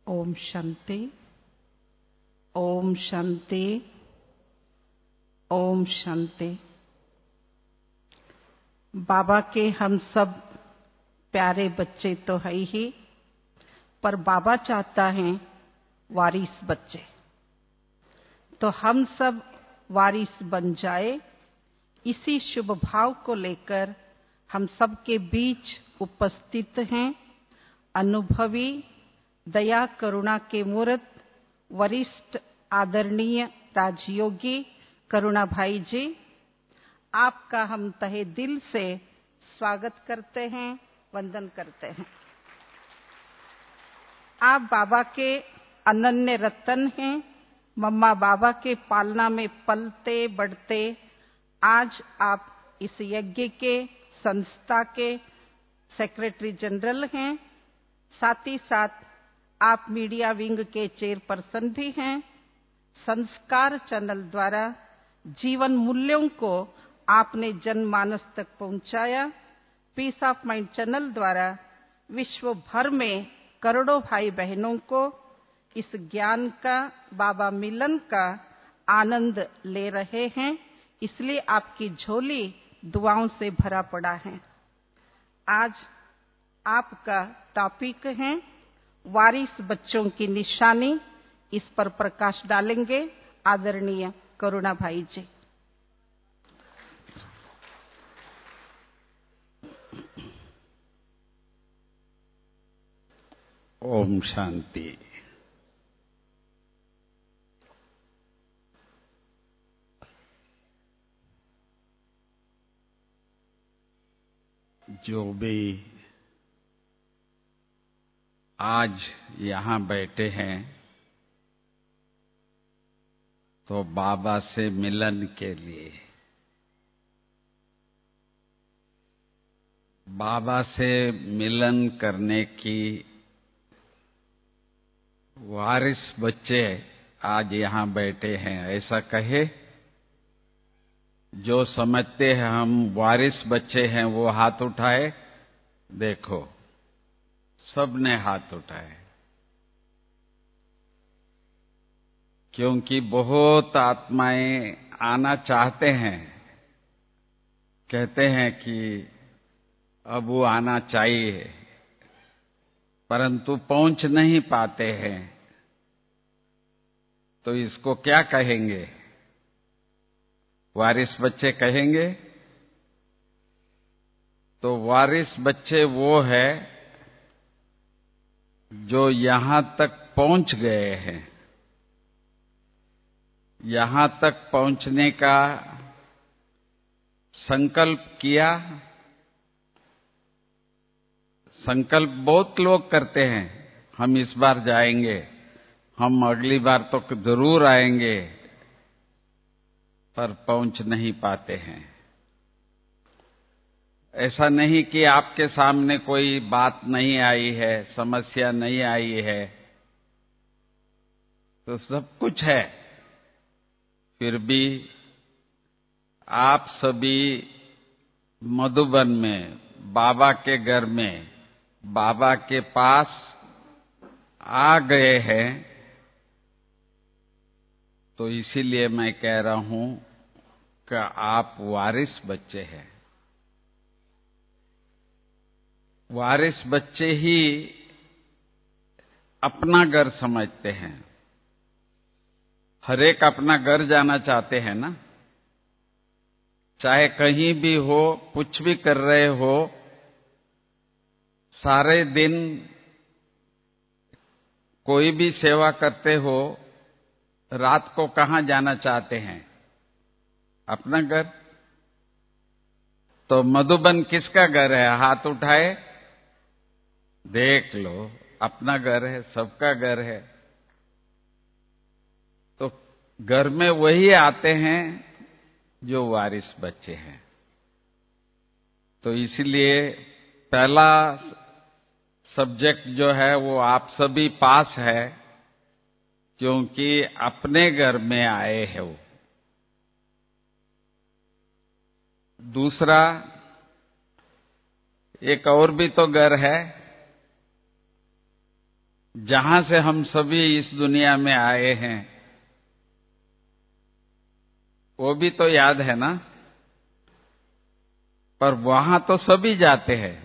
ओम शांति, ओम शांति, ओम शांति। बाबा के हम सब प्यारे बच्चे तो है ही, पर बाबा चाहता है वारिस बच्चे। तो हम सब वारिस बन जाए, इसी शुभ भाव को लेकर हम सबके बीच उपस्थित हैं। अनुभवी दया करुणा के मूर्त वरिष्ठ आदरणीय राजयोगी करुणा भाई जी, आपका हम तहे दिल से स्वागत करते हैं, वंदन करते हैं। आप बाबा के अनन्य रतन हैं। मम्मा बाबा के पालना में पलते बढ़ते आज आप इस यज्ञ के संस्था के सेक्रेटरी जनरल हैं। साथ ही साथ आप मीडिया विंग के चेयरपर्सन भी हैं। संस्कार चैनल द्वारा जीवन मूल्यों को आपने जनमानस तक पहुंचाया। पीस ऑफ माइंड चैनल द्वारा विश्व भर में करोड़ों भाई बहनों को इस ज्ञान का, बाबा मिलन का आनंद ले रहे हैं। इसलिए आपकी झोली दुआओं से भरा पड़ा है। आज आपका टॉपिक है वारिस बच्चों की निशानी। इस पर प्रकाश डालेंगे आदरणीय करुणा भाई जी। ओम शांति। जो भी आज यहाँ बैठे हैं तो बाबा से मिलन के लिए, बाबा से मिलन करने की वारिस बच्चे आज यहाँ बैठे हैं। ऐसा कहे, जो समझते हैं हम वारिस बच्चे हैं वो हाथ उठाए। देखो, सबने हाथ उठाए, क्योंकि बहुत आत्माएं आना चाहते हैं। कहते हैं कि अब वो आना चाहिए, परंतु पहुंच नहीं पाते हैं। तो इसको क्या कहेंगे? वारिस बच्चे कहेंगे। तो वारिस बच्चे वो है जो यहां तक पहुंच गए हैं। यहां तक पहुंचने का संकल्प किया। संकल्प बहुत लोग करते हैं, हम इस बार जाएंगे, हम अगली बार तो जरूर आएंगे, पर पहुंच नहीं पाते हैं। ऐसा नहीं कि आपके सामने कोई बात नहीं आई है, समस्या नहीं आई है, तो सब कुछ है। फिर भी आप सभी मधुबन में, बाबा के घर में, बाबा के पास आ गए हैं। तो इसीलिए मैं कह रहा हूं कि आप वारिस बच्चे हैं। वारिस बच्चे ही अपना घर समझते हैं। हर एक अपना घर जाना चाहते हैं ना। चाहे कहीं भी हो, कुछ भी कर रहे हो, सारे दिन कोई भी सेवा करते हो, रात को कहां जाना चाहते हैं? अपना घर। तो मधुबन किसका घर है? हाथ उठाए, देख लो, अपना घर है, सबका घर है। तो घर में वही आते हैं जो वारिस बच्चे हैं। तो इसलिए पहला सब्जेक्ट जो है वो आप सभी पास है, क्योंकि अपने घर में आए हैं वो। दूसरा, एक और भी तो घर है, जहां से हम सभी इस दुनिया में आए हैं, वो भी तो याद है ना? पर वहां तो सभी जाते हैं,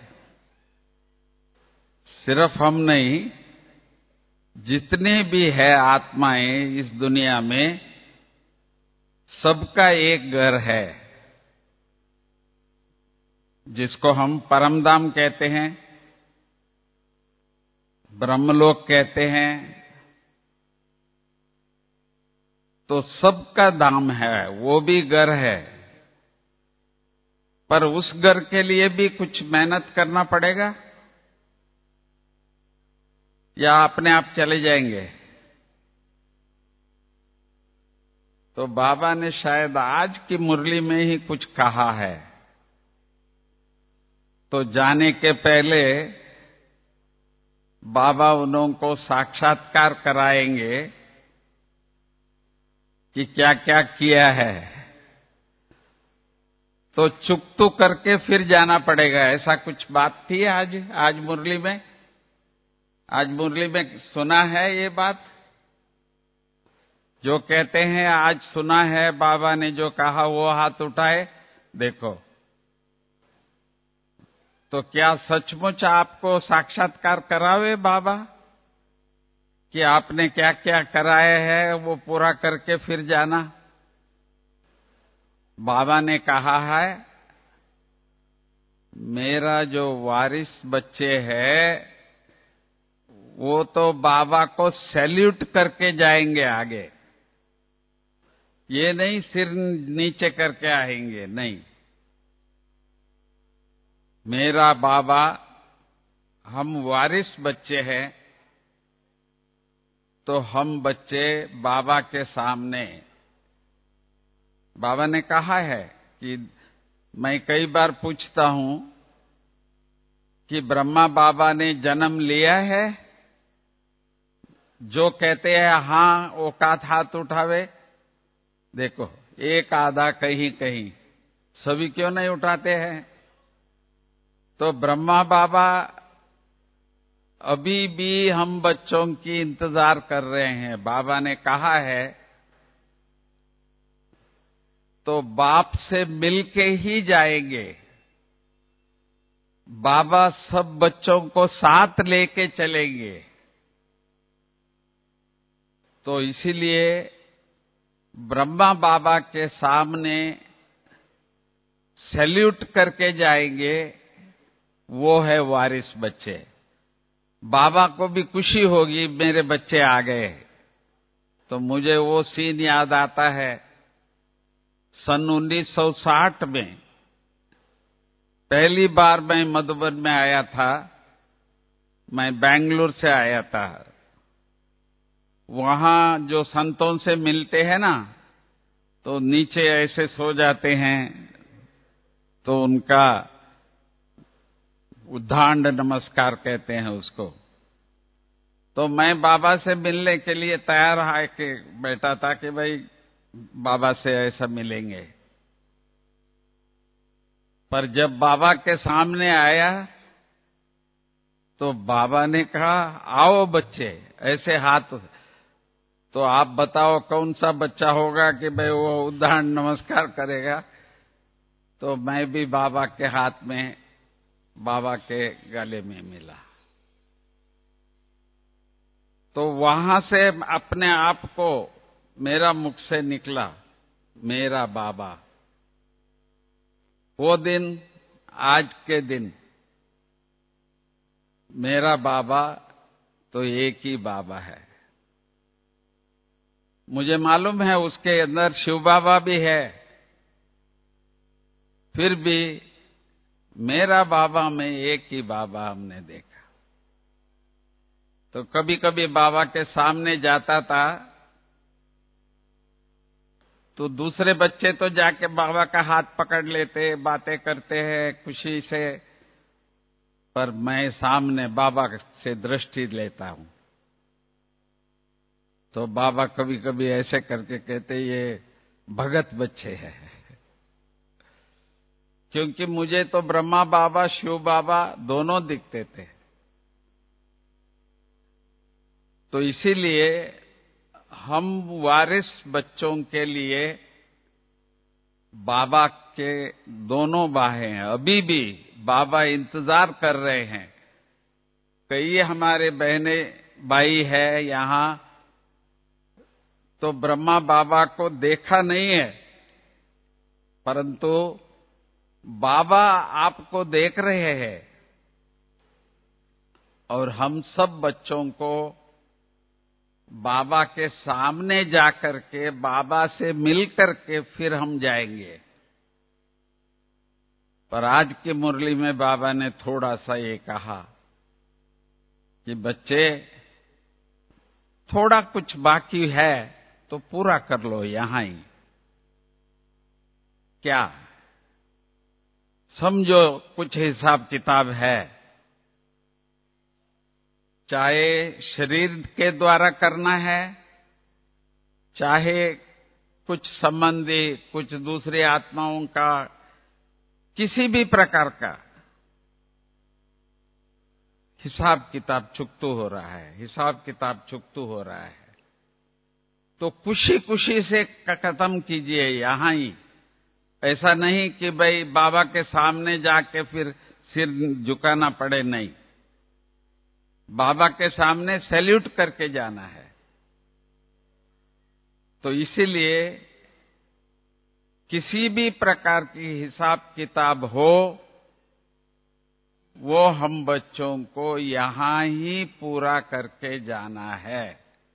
सिर्फ हम नहीं, जितने भी है आत्माएं इस दुनिया में, सबका एक घर है, जिसको हम परमधाम कहते हैं, ब्रह्मलोक कहते हैं। तो सबका धाम है, वो भी घर है, पर उस घर के लिए भी कुछ मेहनत करना पड़ेगा, या अपने आप चले जाएंगे? तो बाबा ने शायद आज की मुरली में ही कुछ कहा है। तो जाने के पहले बाबा उन्हों को साक्षात्कार कराएंगे कि क्या क्या किया है। तो चुकतू करके फिर जाना पड़ेगा, ऐसा कुछ बात थी आज मुरली में? आज मुरली में सुना है ये बात? जो कहते हैं आज सुना है, बाबा ने जो कहा वो हाथ उठाए, देखो। तो क्या सचमुच आपको साक्षात्कार करावे बाबा कि आपने क्या क्या कराया है, वो पूरा करके फिर जाना? बाबा ने कहा है, मेरा जो वारिस बच्चे हैं, वो तो बाबा को सैल्यूट करके जाएंगे आगे, ये नहीं सिर नीचे करके आएंगे, नहीं। मेरा बाबा, हम वारिस बच्चे हैं, तो हम बच्चे बाबा के सामने, बाबा ने कहा है कि मैं कई बार पूछता हूं कि ब्रह्मा बाबा ने जन्म लिया है? जो कहते हैं हां, औकात हाथ उठावे। देखो, एक आधा कहीं कहीं, सभी क्यों नहीं उठाते हैं? तो ब्रह्मा बाबा अभी भी हम बच्चों की इंतजार कर रहे हैं। बाबा ने कहा है, तो बाप से मिलके ही जाएंगे। बाबा सब बच्चों को साथ लेके चलेंगे। तो इसीलिए ब्रह्मा बाबा के सामने सैल्यूट करके जाएंगे, वो है वारिस बच्चे। बाबा को भी खुशी होगी, मेरे बच्चे आ गए। तो मुझे वो सीन याद आता है, सन 1960 में पहली बार मैं मधुबन में आया था। मैं बेंगलुरु से आया था। वहां जो संतों से मिलते हैं ना, तो नीचे ऐसे सो जाते हैं, तो उनका उद्धांड नमस्कार कहते हैं उसको। तो मैं बाबा से मिलने के लिए तैयार आके बैठा था कि भाई बाबा से ऐसा मिलेंगे। पर जब बाबा के सामने आया, तो बाबा ने कहा, आओ बच्चे, ऐसे हाथ। तो आप बताओ कौन सा बच्चा होगा कि भाई वो उद्धारण नमस्कार करेगा? तो मैं भी बाबा के हाथ में, बाबा के गले में मिला। तो वहां से अपने आप को मेरा मुख से निकला, मेरा बाबा। वो दिन, आज के दिन, मेरा बाबा तो एक ही बाबा है। मुझे मालूम है उसके अंदर शिव बाबा भी है, फिर भी मेरा बाबा में एक ही बाबा हमने देखा। तो कभी कभी बाबा के सामने जाता था, तो दूसरे बच्चे तो जाके बाबा का हाथ पकड़ लेते, बातें करते हैं खुशी से, पर मैं सामने बाबा से दृष्टि लेता हूं। तो बाबा कभी कभी ऐसे करके कहते, ये भगत बच्चे हैं। क्योंकि मुझे तो ब्रह्मा बाबा, शिव बाबा दोनों दिखते थे। तो इसीलिए हम वारिस बच्चों के लिए बाबा के दोनों बाहें हैं। अभी भी बाबा इंतजार कर रहे हैं। कई हमारे बहने भाई है यहाँ, तो ब्रह्मा बाबा को देखा नहीं है, परंतु बाबा आपको देख रहे हैं और हम सब बच्चों को बाबा के सामने जाकर के, बाबा से मिलकर के फिर हम जाएंगे। पर आज की मुरली में बाबा ने थोड़ा सा ये कहा कि बच्चे, थोड़ा कुछ बाकी है तो पूरा कर लो यहां ही। क्या समझो, कुछ हिसाब किताब है, चाहे शरीर के द्वारा करना है, चाहे कुछ संबंधी, कुछ दूसरी आत्माओं का, किसी भी प्रकार का हिसाब किताब चुकतू हो रहा है, हिसाब किताब चुकतू हो रहा है। तो खुशी खुशी से खत्म कीजिए यहां ही। ऐसा नहीं कि भाई बाबा के सामने जाके फिर सिर झुकाना पड़े, नहीं। बाबा के सामने सैल्यूट करके जाना है। तो इसीलिए किसी भी प्रकार की हिसाब किताब हो, वो हम बच्चों को यहां ही पूरा करके जाना है।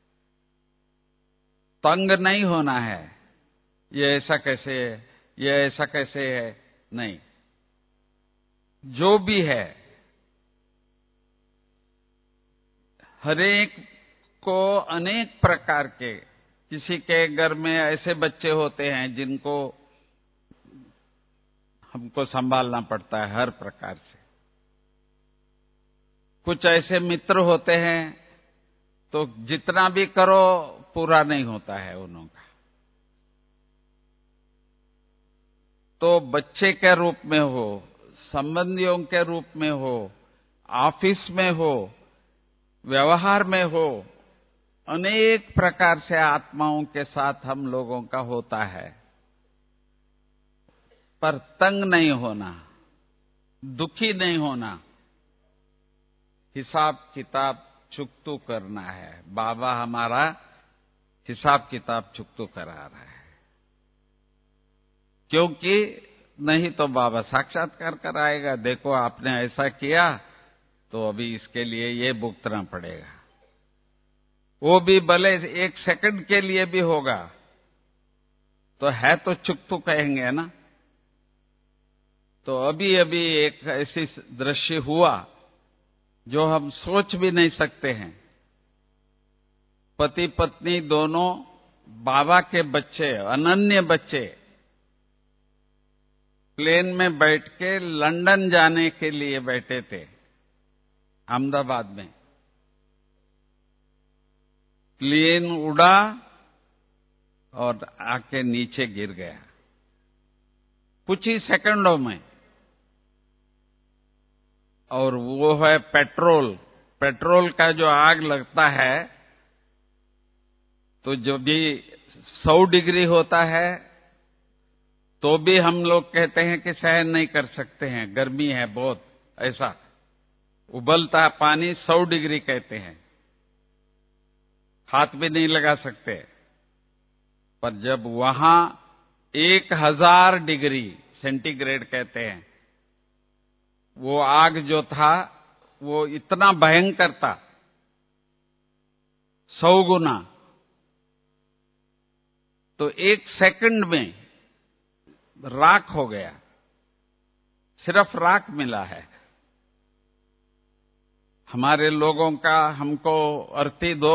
तंग नहीं होना है, ये ऐसा कैसे है, ये ऐसा कैसे है, नहीं। जो भी है, हरेक को अनेक प्रकार के, किसी के घर में ऐसे बच्चे होते हैं जिनको हमको संभालना पड़ता है हर प्रकार से। कुछ ऐसे मित्र होते हैं तो जितना भी करो पूरा नहीं होता है उनका। तो बच्चे के रूप में हो, संबंधियों के रूप में हो, ऑफिस में हो, व्यवहार में हो, अनेक प्रकार से आत्माओं के साथ हम लोगों का होता है। पर तंग नहीं होना, दुखी नहीं होना, हिसाब किताब चुकतू करना है। बाबा हमारा हिसाब किताब चुकतू करा रहा है, क्योंकि नहीं तो बाबा साक्षात्कार कराएगा, देखो आपने ऐसा किया तो अभी इसके लिए ये भुगतना पड़ेगा। वो भी भले 1 सेकंड के लिए भी होगा, तो है तो चुकतू कहेंगे ना। तो अभी अभी एक ऐसी दृश्य हुआ जो हम सोच भी नहीं सकते हैं। पति पत्नी दोनों बाबा के बच्चे, अनन्य बच्चे, प्लेन में बैठ के लंदन जाने के लिए बैठे थे, अहमदाबाद में। प्लेन उड़ा और आके नीचे गिर गया कुछ ही सेकंडों में। और वो है पेट्रोल का जो आग लगता है, तो जो भी 100 डिग्री होता है तो भी हम लोग कहते हैं कि सहन नहीं कर सकते हैं, गर्मी है बहुत, ऐसा उबलता पानी 100 डिग्री कहते हैं, हाथ भी नहीं लगा सकते। पर जब वहां 1000 डिग्री सेंटीग्रेड कहते हैं, वो आग जो था वो इतना भयंकर था, 100 गुना। तो 1 सेकंड में राख हो गया, सिर्फ राख मिला है। हमारे लोगों का हमको अर्थी दो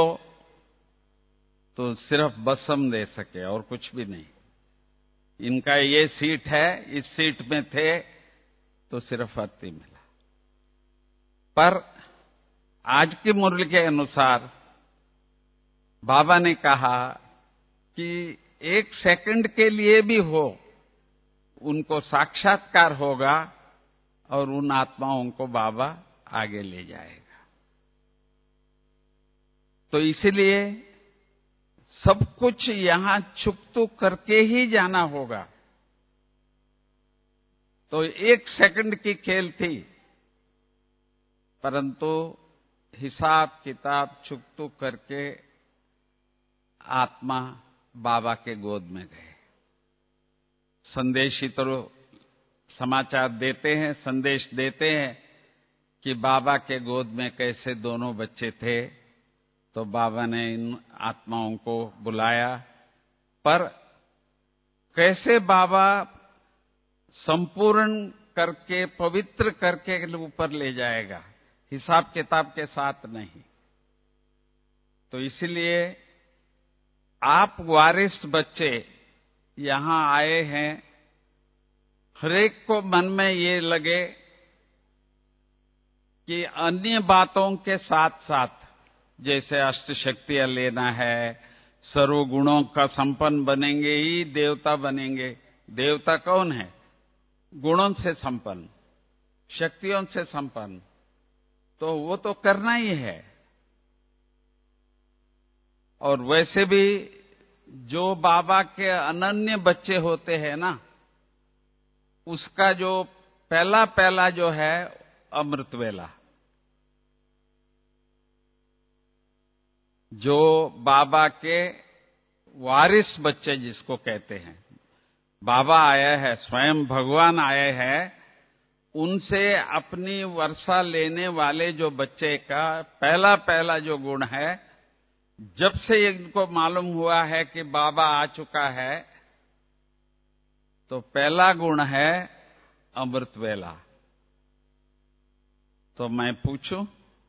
तो सिर्फ बसम दे सके और कुछ भी नहीं। इनका ये सीट है, इस सीट में थे तो सिर्फ अर्थी मिला। पर आज की मुरली के अनुसार बाबा ने कहा कि 1 सेकंड के लिए भी हो, उनको साक्षात्कार होगा और उन आत्माओं को बाबा आगे ले जाएगा। तो इसीलिए सब कुछ यहां छुप करके ही जाना होगा। तो 1 सेकंड की खेल थी, परंतु हिसाब किताब छुप करके आत्मा बाबा के गोद में गए। संदेश ही तो समाचार देते हैं, संदेश देते हैं कि बाबा के गोद में कैसे दोनों बच्चे थे। तो बाबा ने इन आत्माओं को बुलाया, पर कैसे बाबा संपूर्ण करके पवित्र करके ऊपर ले जाएगा, हिसाब किताब के साथ नहीं। तो इसलिए आप वारिस बच्चे यहां आए हैं, हरेक को मन में ये लगे कि अन्य बातों के साथ साथ, जैसे अष्ट शक्तियां लेना है, सर्व गुणों का संपन्न बनेंगे ही देवता बनेंगे। देवता कौन है? गुणों से संपन्न, शक्तियों से संपन्न। तो वो तो करना ही है। और वैसे भी जो बाबा के अनन्य बच्चे होते हैं ना, उसका जो पहला जो है अमृत वेला, जो बाबा के वारिस बच्चे जिसको कहते हैं, बाबा आया है, स्वयं भगवान आए हैं, उनसे अपनी वर्षा लेने वाले जो बच्चे का पहला जो गुण है, जब से इनको मालूम हुआ है कि बाबा आ चुका है, तो पहला गुण है अमृत वेला। तो मैं पूछूं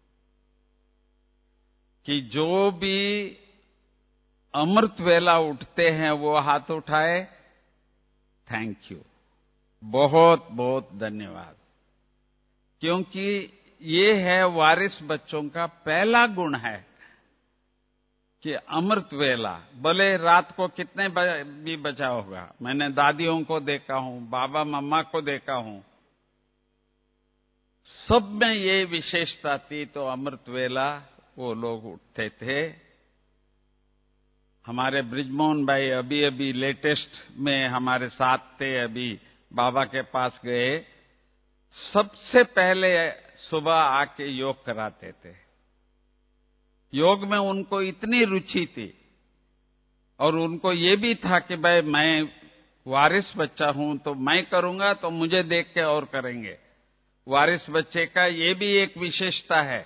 कि जो भी अमृत वेला उठते हैं वो हाथ उठाए। थैंक यू, बहुत बहुत धन्यवाद। क्योंकि ये है वारिस बच्चों का पहला गुण है कि अमृत वेला, भले रात को कितने भी बचा होगा। मैंने दादियों को देखा हूं, बाबा मम्मा को देखा हूं, सब में ये विशेषता थी। तो अमृत वेला वो लोग उठते थे। हमारे ब्रिजमोहन भाई अभी लेटेस्ट में हमारे साथ थे, अभी बाबा के पास गए, सबसे पहले सुबह आके योग कराते थे। योग में उनको इतनी रुचि थी, और उनको ये भी था कि भाई मैं वारिस बच्चा हूं, तो मैं करूंगा तो मुझे देख के और करेंगे। वारिस बच्चे का ये भी एक विशेषता है,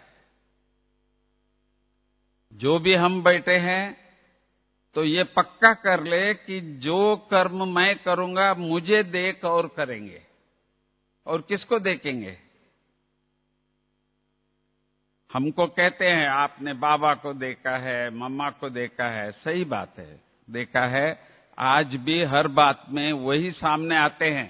जो भी हम बैठे हैं तो ये पक्का कर ले कि जो कर्म मैं करूंगा मुझे देख और करेंगे। और किसको देखेंगे? हमको कहते हैं आपने बाबा को देखा है, मम्मा को देखा है, सही बात है, देखा है। आज भी हर बात में वही सामने आते हैं।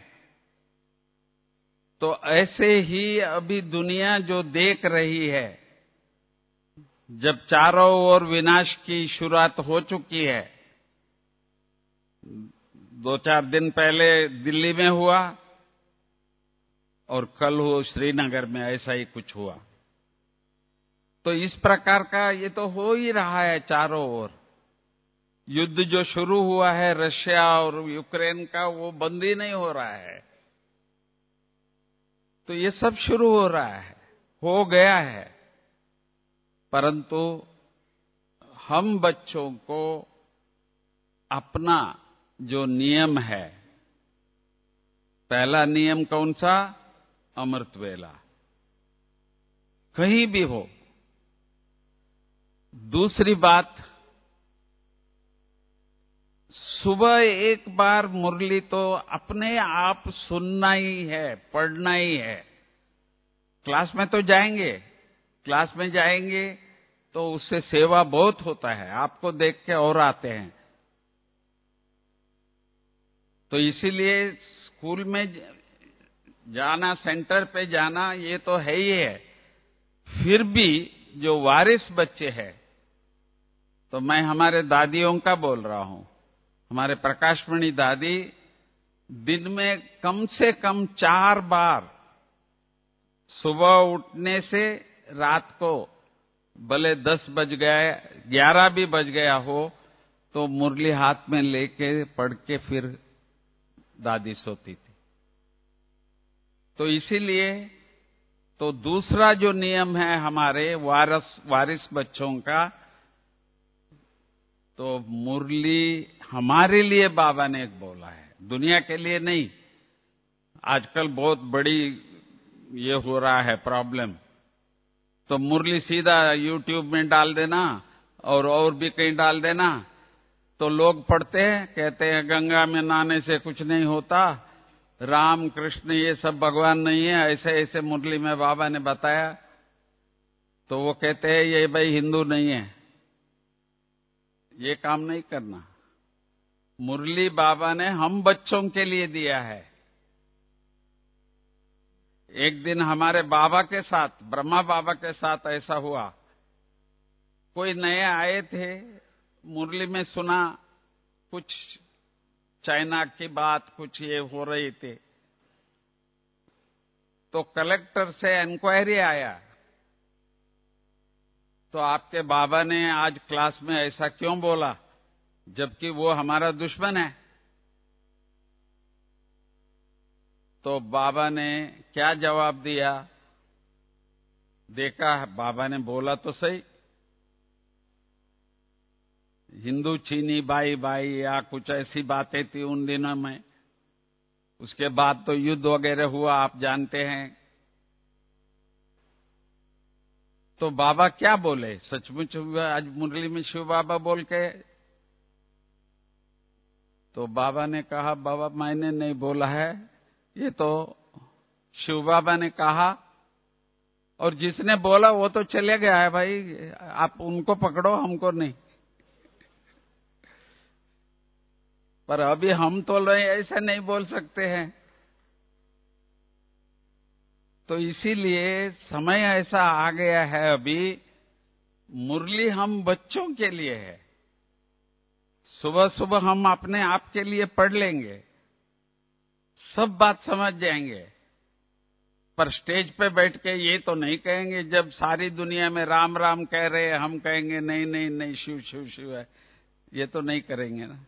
तो ऐसे ही अभी दुनिया जो देख रही है, जब चारों ओर विनाश की शुरुआत हो चुकी है, 2-4 दिन पहले दिल्ली में हुआ और कल हो श्रीनगर में, ऐसा ही कुछ हुआ। तो इस प्रकार का ये तो हो ही रहा है चारों ओर। युद्ध जो शुरू हुआ है रशिया और यूक्रेन का, वो बंद ही नहीं हो रहा है। तो ये सब शुरू हो रहा है, हो गया है। परंतु हम बच्चों को अपना जो नियम है, पहला नियम कौन सा? अमृत वेला, कहीं भी हो। दूसरी बात, सुबह एक बार मुरली तो अपने आप सुनना ही है, पढ़ना ही है। क्लास में तो जाएंगे, क्लास में जाएंगे तो उससे सेवा बहुत होता है, आपको देख के और आते हैं। तो इसीलिए स्कूल में जाना, सेंटर पे जाना, ये तो है ही है। फिर भी जो वारिस बच्चे हैं, तो मैं हमारे दादियों का बोल रहा हूं। हमारे प्रकाशमणि दादी दिन में कम से कम 4 बार, सुबह उठने से रात को, भले 10 बज गए, 11 भी बज गया हो तो मुरली हाथ में लेके पढ़ के फिर दादी सोती थी। तो इसीलिए तो दूसरा जो नियम है हमारे वारिस बच्चों का, तो मुरली हमारे लिए बाबा ने एक बोला है, दुनिया के लिए नहीं। आजकल बहुत बड़ी ये हो रहा है प्रॉब्लम, तो मुरली सीधा यूट्यूब में डाल देना और भी कहीं डाल देना, तो लोग पढ़ते हैं, कहते हैं गंगा में नहाने से कुछ नहीं होता, राम कृष्ण ये सब भगवान नहीं है, ऐसे ऐसे मुरली में बाबा ने बताया। तो वो कहते हैं ये भाई हिंदू नहीं है। ये काम नहीं करना। मुरली बाबा ने हम बच्चों के लिए दिया है। एक दिन हमारे बाबा के साथ, ब्रह्मा बाबा के साथ ऐसा हुआ, कोई नए आए थे, मुरली में सुना कुछ चाइना की बात, कुछ ये हो रही थी, तो कलेक्टर से इंक्वायरी आया, तो आपके बाबा ने आज क्लास में ऐसा क्यों बोला, जबकि वो हमारा दुश्मन है। तो बाबा ने क्या जवाब दिया, देखा बाबा ने बोला तो सही, हिंदू चीनी बाई बाई या कुछ ऐसी बातें थी उन दिनों में। उसके बाद तो युद्ध वगैरह हुआ, आप जानते हैं। तो बाबा क्या बोले, सचमुच हुआ आज मुरली में शिव बाबा बोल के। तो बाबा ने कहा, बाबा मैंने नहीं बोला है, ये तो शिव बाबा ने कहा, और जिसने बोला वो तो चले गया है भाई, आप उनको पकड़ो, हमको नहीं। पर अभी हम तो ऐसा नहीं बोल सकते हैं। तो इसीलिए समय ऐसा आ गया है, अभी मुरली हम बच्चों के लिए है। सुबह सुबह हम अपने आप के लिए पढ़ लेंगे, सब बात समझ जाएंगे, पर स्टेज पे बैठ के ये तो नहीं कहेंगे, जब सारी दुनिया में राम राम कह रहे हैं हम कहेंगे नहीं नहीं नहीं शिव शिव शिव है, ये तो नहीं करेंगे ना।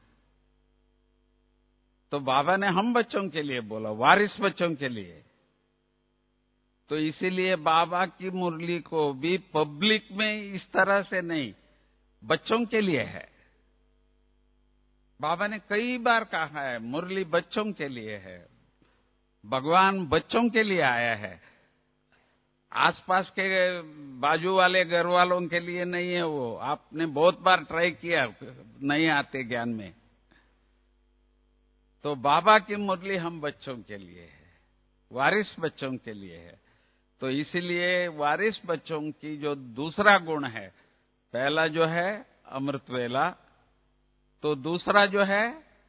तो बाबा ने हम बच्चों के लिए बोला, वारिस बच्चों के लिए। तो इसीलिए बाबा की मुरली को भी पब्लिक में इस तरह से नहीं, बच्चों के लिए है। बाबा ने कई बार कहा है मुरली बच्चों के लिए है, भगवान बच्चों के लिए आया है, आसपास के बाजू वाले घर वालों के लिए नहीं है। वो आपने बहुत बार ट्राई किया, नहीं आते ज्ञान में। तो बाबा की मुरली हम बच्चों के लिए है, वारिस बच्चों के लिए है। तो इसीलिए वारिस बच्चों की जो दूसरा गुण है, पहला जो है अमृत वेला, तो दूसरा जो है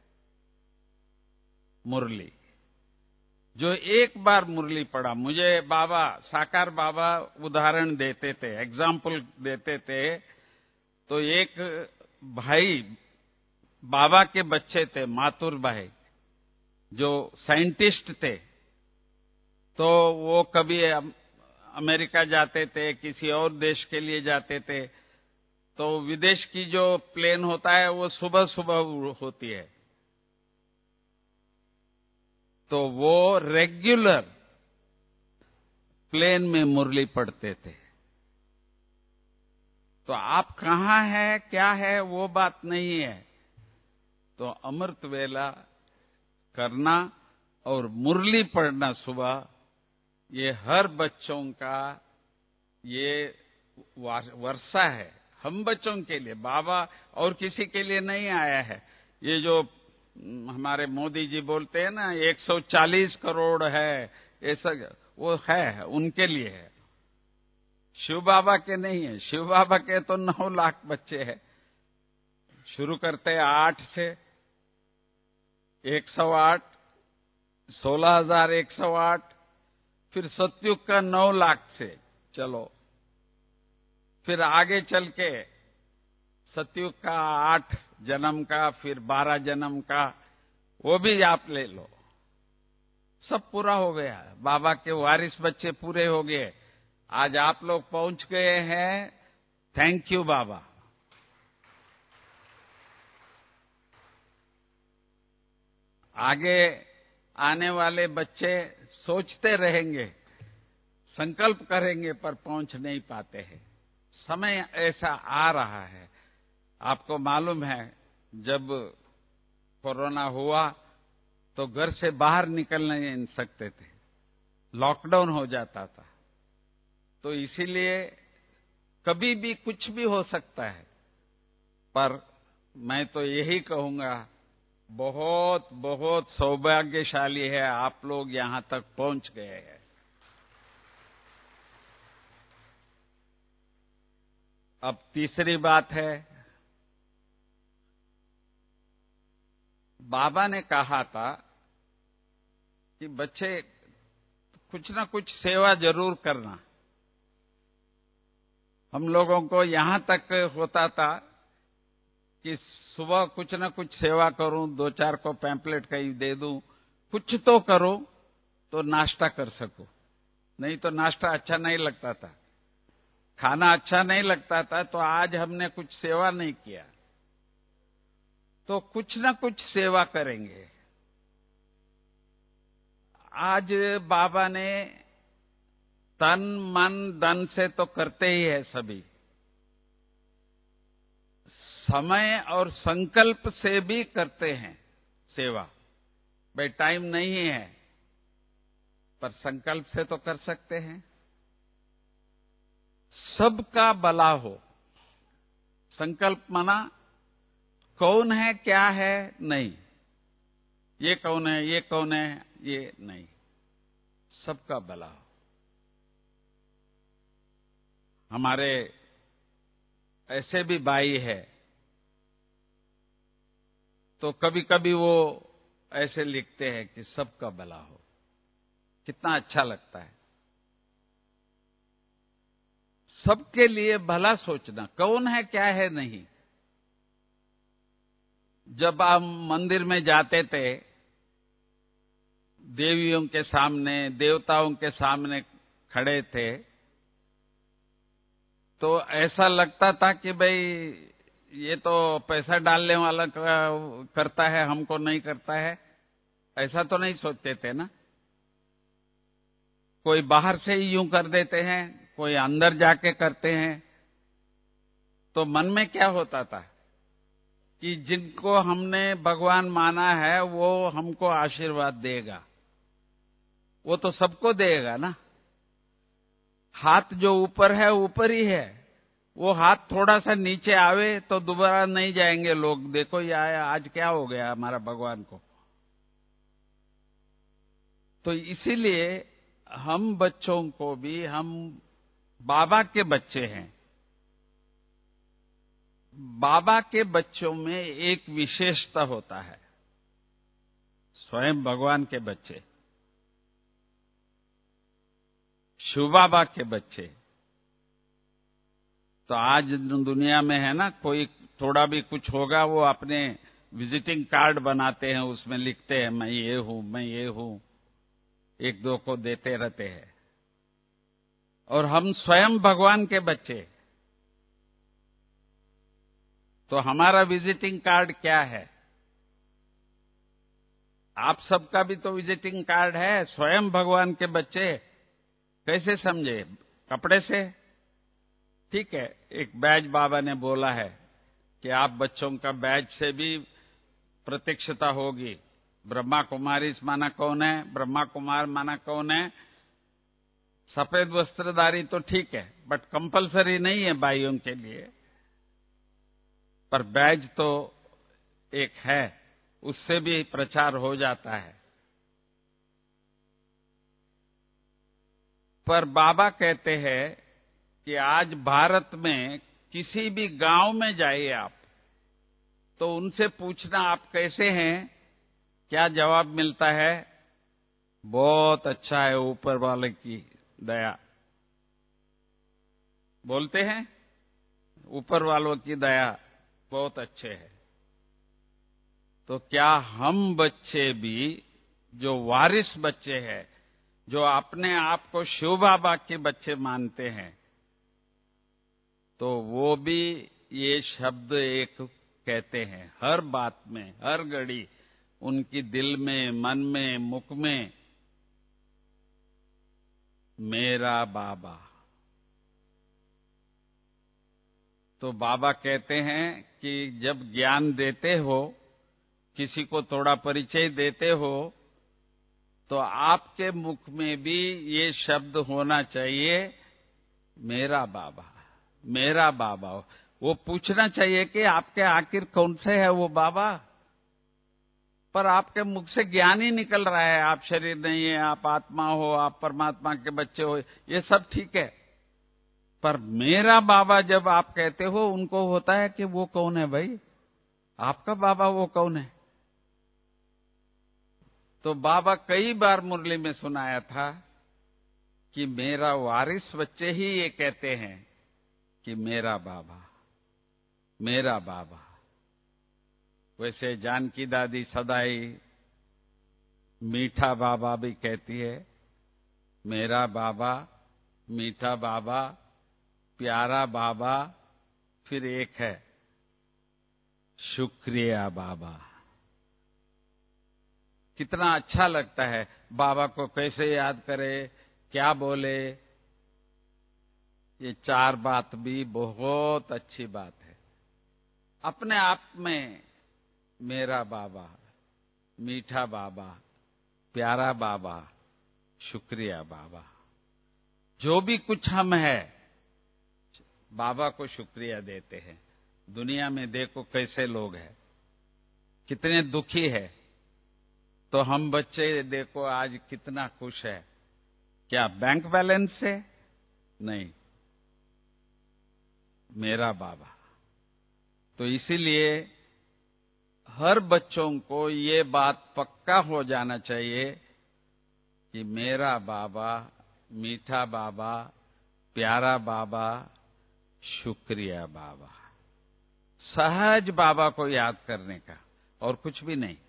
मुरली। जो एक बार मुरली पढ़ा, मुझे बाबा साकार बाबा उदाहरण देते थे, एग्जाम्पल देते थे। तो एक भाई बाबा के बच्चे थे, मातुर भाई, जो साइंटिस्ट थे। तो वो कभी अमेरिका जाते थे, किसी और देश के लिए जाते थे, तो विदेश की जो प्लेन होता है वो सुबह सुबह होती है, तो वो रेगुलर प्लेन में मुरली पढ़ते थे। तो आप कहां है क्या है वो बात नहीं है, तो अमृत वेला करना और मुरली पढ़ना सुबह, ये हर बच्चों का ये वर्षा है, हम बच्चों के लिए। बाबा और किसी के लिए नहीं आया है। ये जो हमारे मोदी जी बोलते हैं ना 140 करोड़ है, ऐसा वो है, उनके लिए है, शिव बाबा के नहीं है। शिव बाबा के तो 9 लाख बच्चे हैं। शुरू करते हैं 8 से 108, 16,108, फिर सतयुग का 9 लाख से चलो, फिर आगे चल के सतयुग का 8 जन्म का, फिर 12 जन्म का, वो भी आप ले लो, सब पूरा हो गया। बाबा के वारिस बच्चे पूरे हो गए। आज आप लोग पहुंच गए हैं, थैंक यू बाबा। आगे आने वाले बच्चे सोचते रहेंगे, संकल्प करेंगे, पर पहुंच नहीं पाते हैं। समय ऐसा आ रहा है। आपको मालूम है, जब कोरोना हुआ तो घर से बाहर निकल नहीं सकते थे, लॉकडाउन हो जाता था। तो इसीलिए कभी भी कुछ भी हो सकता है, पर मैं तो यही कहूंगा, बहुत बहुत सौभाग्यशाली है आप लोग यहां तक पहुंच गए हैं। अब तीसरी बात है, बाबा ने कहा था कि बच्चे कुछ ना कुछ सेवा जरूर करना। हम लोगों को यहां तक होता था कि सुबह कुछ ना कुछ सेवा करूं, 2-4 को पैम्पलेट कहीं दे दूं, कुछ तो करूं तो नाश्ता कर सकूं, नहीं तो नाश्ता अच्छा नहीं लगता था, खाना अच्छा नहीं लगता था। तो आज हमने कुछ सेवा नहीं किया, तो कुछ ना कुछ सेवा करेंगे। आज बाबा ने तन मन धन से तो करते ही है सभी, समय और संकल्प से भी करते हैं सेवा। भाई टाइम नहीं है, पर संकल्प से तो कर सकते हैं। सबका भला हो, संकल्प माना कौन है क्या है नहीं, ये कौन है ये कौन है ये नहीं, सबका भला हो। हमारे ऐसे भी भाई है, तो कभी कभी वो ऐसे लिखते हैं कि सबका भला हो। कितना अच्छा लगता है। सबके लिए भला सोचना, कौन है क्या है नहीं। जब आप मंदिर में जाते थे, देवियों के सामने देवताओं के सामने खड़े थे, तो ऐसा लगता था कि भाई ये तो पैसा डालने वाला करता है, हमको नहीं करता है, ऐसा तो नहीं सोचते थे ना। कोई बाहर से ही यूं कर देते हैं, कोई अंदर जाके करते हैं। तो मन में क्या होता था कि जिनको हमने भगवान माना है वो हमको आशीर्वाद देगा, वो तो सबको देगा ना। हाथ जो ऊपर है ऊपर ही है, वो हाथ थोड़ा सा नीचे आवे तो दोबारा नहीं जाएंगे लोग, देखो ये आज क्या हो गया हमारा भगवान को। तो इसीलिए हम बच्चों को भी, हम बाबा के बच्चे हैं, बाबा के बच्चों में एक विशेषता होता है, स्वयं भगवान के बच्चे, शिव बाबा के बच्चे। तो आज दुनिया में है ना, कोई थोड़ा भी कुछ होगा वो अपने विजिटिंग कार्ड बनाते हैं, उसमें लिखते हैं मैं ये हूं मैं ये हूं, एक दो को देते रहते हैं। और हम स्वयं भगवान के बच्चे, तो हमारा विजिटिंग कार्ड क्या है? आप सबका भी तो विजिटिंग कार्ड है, स्वयं भगवान के बच्चे। कैसे समझे? कपड़े से? ठीक है, एक बैज बाबा ने बोला है कि आप बच्चों का बैज से भी प्रत्यक्षता होगी। ब्रह्मा कुमारी माना कौन है, ब्रह्मा कुमार माना कौन है। सफेद वस्त्रधारी तो ठीक है, बट कंपलसरी नहीं है भाइयों के लिए, पर बैज तो एक है, उससे भी प्रचार हो जाता है। पर बाबा कहते हैं कि आज भारत में किसी भी गांव में जाइए आप, तो उनसे पूछना आप कैसे हैं, क्या जवाब मिलता है? बहुत अच्छा है, ऊपर वाले की दया। बोलते हैं ऊपर वालों की दया, बहुत अच्छे है। तो क्या हम बच्चे भी, जो वारिस बच्चे हैं, जो अपने आप को शिव बाबा के बच्चे मानते हैं, तो वो भी ये शब्द एक कहते हैं हर बात में, हर घड़ी, उनकी दिल में, मन में, मुख में मेरा बाबा। तो बाबा कहते हैं कि जब ज्ञान देते हो, किसी को थोड़ा परिचय देते हो, तो आपके मुख में भी ये शब्द होना चाहिए, मेरा बाबा, मेरा बाबा। वो पूछना चाहिए कि आपके आखिर कौन से है वो बाबा, पर आपके मुख से ज्ञान ही निकल रहा है, आप शरीर नहीं है, आप आत्मा हो, आप परमात्मा के बच्चे हो, ये सब ठीक है। पर मेरा बाबा जब आप कहते हो, उनको होता है कि वो कौन है भाई, आपका बाबा वो कौन है। तो बाबा कई बार मुरली में सुनाया था कि मेरा वारिस बच्चे ही ये कहते हैं कि मेरा बाबा, मेरा बाबा। वैसे जानकी दादी सदाई मीठा बाबा भी कहती है, मेरा बाबा, मीठा बाबा, प्यारा बाबा, फिर एक है शुक्रिया बाबा। कितना अच्छा लगता है। बाबा को कैसे याद करे, क्या बोले, ये चार बात भी बहुत अच्छी बात है। अपने आप में मेरा बाबा, मीठा बाबा, प्यारा बाबा, शुक्रिया बाबा, जो भी कुछ हम है, बाबा को शुक्रिया देते हैं। दुनिया में देखो कैसे लोग हैं, कितने दुखी है, तो हम बच्चे देखो आज कितना खुश है। क्या बैंक बैलेंस से? नहीं, मेरा बाबा। तो इसीलिए हर बच्चों को ये बात पक्का हो जाना चाहिए कि मेरा बाबा, मीठा बाबा, प्यारा बाबा, शुक्रिया बाबा। सहज बाबा को याद करने का, और कुछ भी नहीं।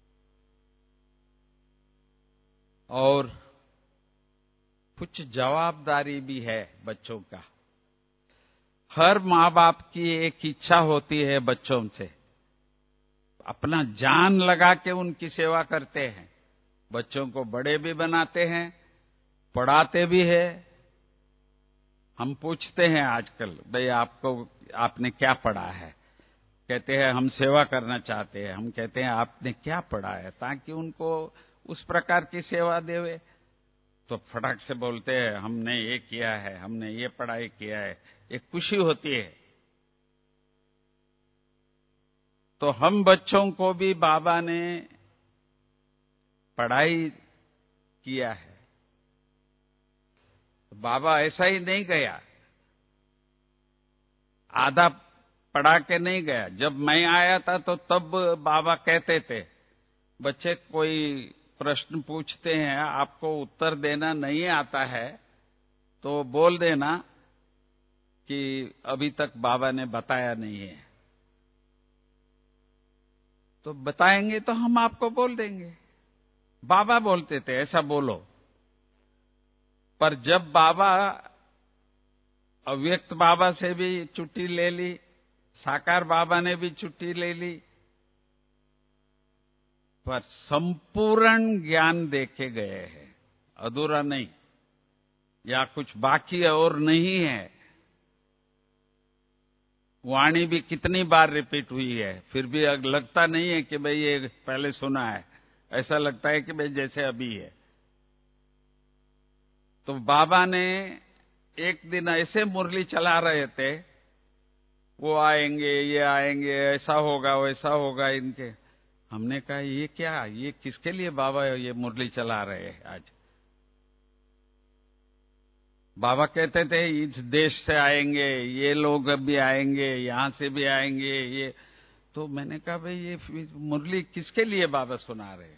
और कुछ जवाबदारी भी है बच्चों का। हर माँ बाप की एक इच्छा होती है बच्चों से, अपना जान लगा के उनकी सेवा करते हैं। बच्चों को बड़े भी बनाते हैं, पढ़ाते भी है। हम पूछते हैं आजकल, भाई आपने क्या पढ़ा है? कहते हैं हम सेवा करना चाहते हैं। हम कहते हैं आपने क्या पढ़ा है, ताकि उनको उस प्रकार की सेवा देवे। तो फटाक से बोलते हैं हमने ये किया है, हमने ये पढ़ाई किया है। एक खुशी होती है। तो हम बच्चों को भी बाबा ने पढ़ाई किया है। बाबा ऐसा ही नहीं गया, आधा पढ़ा के नहीं गया। जब मैं आया था तो तब बाबा कहते थे, बच्चे कोई प्रश्न पूछते हैं, आपको उत्तर देना नहीं आता है तो बोल देना कि अभी तक बाबा ने बताया नहीं है। तो बताएंगे तो हम आपको बोल देंगे। बाबा बोलते थे ऐसा बोलो। पर जब बाबा अव्यक्त बाबा से भी छुट्टी ले ली, साकार बाबा ने भी छुट्टी ले ली, पर संपूर्ण ज्ञान देके गए हैं, अधूरा नहीं, या कुछ बाकी और नहीं है। वाणी भी कितनी बार रिपीट हुई है, फिर भी लगता नहीं है कि भाई ये पहले सुना है। ऐसा लगता है कि भाई जैसे अभी है। तो बाबा ने एक दिन ऐसे मुरली चला रहे थे, वो आएंगे, ये आएंगे, ऐसा होगा, वैसा होगा इनके। हमने कहा ये क्या, ये किसके लिए बाबा ये मुरली चला रहे हैं आज? बाबा कहते थे इस देश से आएंगे, ये लोग भी आएंगे, यहां से भी आएंगे, ये। तो मैंने कहा भाई ये मुरली किसके लिए बाबा सुना रहे हैं?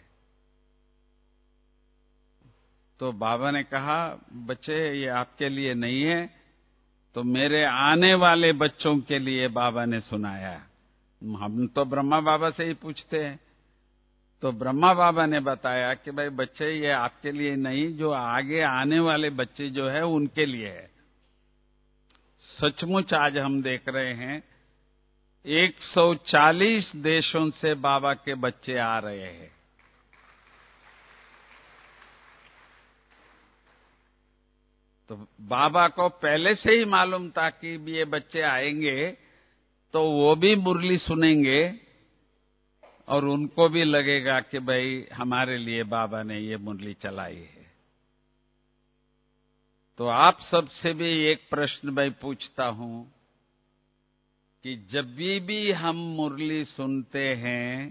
तो बाबा ने कहा बच्चे ये आपके लिए नहीं है, तो मेरे आने वाले बच्चों के लिए बाबा ने सुनाया। हम तो ब्रह्मा बाबा से ही पूछते हैं। तो ब्रह्मा बाबा ने बताया कि भाई बच्चे ये आपके लिए नहीं, जो आगे आने वाले बच्चे जो है उनके लिए है। सचमुच आज हम देख रहे हैं 140 देशों से बाबा के बच्चे आ रहे हैं। तो बाबा को पहले से ही मालूम था कि ये बच्चे आएंगे तो वो भी मुरली सुनेंगे और उनको भी लगेगा कि भाई हमारे लिए बाबा ने ये मुरली चलाई है। तो आप सबसे भी एक प्रश्न मैं पूछता हूं कि जब भी हम मुरली सुनते हैं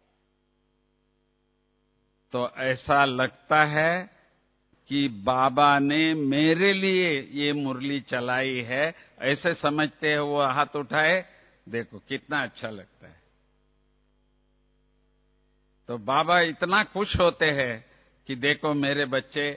तो ऐसा लगता है कि बाबा ने मेरे लिए ये मुरली चलाई है, ऐसे समझते हैं? वो हाथ उठाए, देखो कितना अच्छा लगता है। तो बाबा इतना खुश होते हैं कि देखो मेरे बच्चे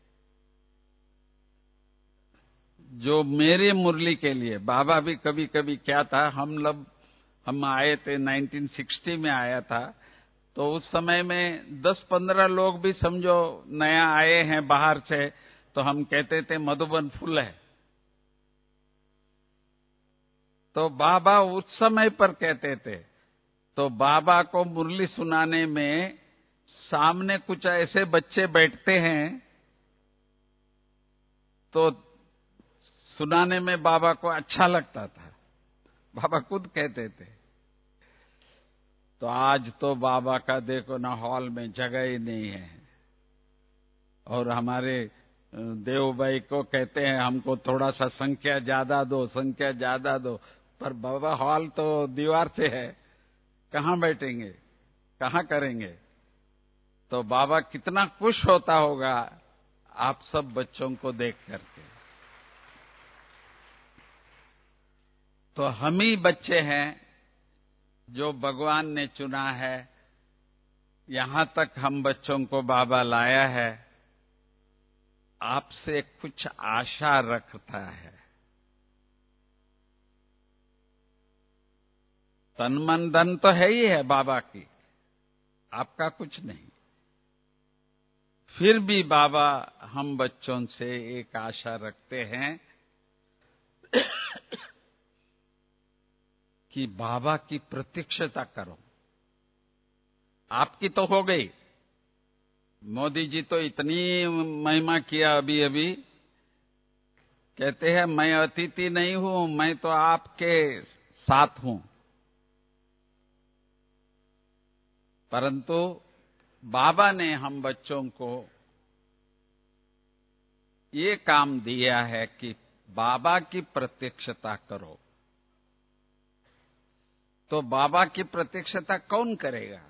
जो मेरे मुरली के लिए, बाबा भी कभी कभी क्या था, हम आए थे 1960 में आया था, तो उस समय में 10-15 लोग भी समझो नया आए हैं बाहर से, तो हम कहते थे मधुबन फुल है। तो बाबा उस समय पर कहते थे। तो बाबा को मुरली सुनाने में सामने कुछ ऐसे बच्चे बैठते हैं तो सुनाने में बाबा को अच्छा लगता था, बाबा खुद कहते थे। तो आज तो बाबा का देखो ना, हॉल में जगह ही नहीं है। और हमारे देव भाई को कहते हैं हमको थोड़ा सा संख्या ज्यादा दो, संख्या ज्यादा दो, पर बाबा हॉल तो दीवार से है, कहां बैठेंगे, कहां करेंगे? तो बाबा कितना खुश होता होगा आप सब बच्चों को देख करके। तो हम ही बच्चे हैं जो भगवान ने चुना है, यहां तक हम बच्चों को बाबा लाया है, आपसे कुछ आशा रखता है। तन मन धन तो है ही है बाबा की, आपका कुछ नहीं। फिर भी बाबा हम बच्चों से एक आशा रखते हैं कि बाबा की प्रतीक्षता करो। आपकी तो हो गई, मोदी जी तो इतनी महिमा किया अभी अभी, कहते हैं मैं अतिथि नहीं हूं, मैं तो आपके साथ हूं। परंतु बाबा ने हम बच्चों को ये काम दिया है कि बाबा की प्रतीक्षता करो। तो बाबा की प्रतीक्षता कौन करेगा?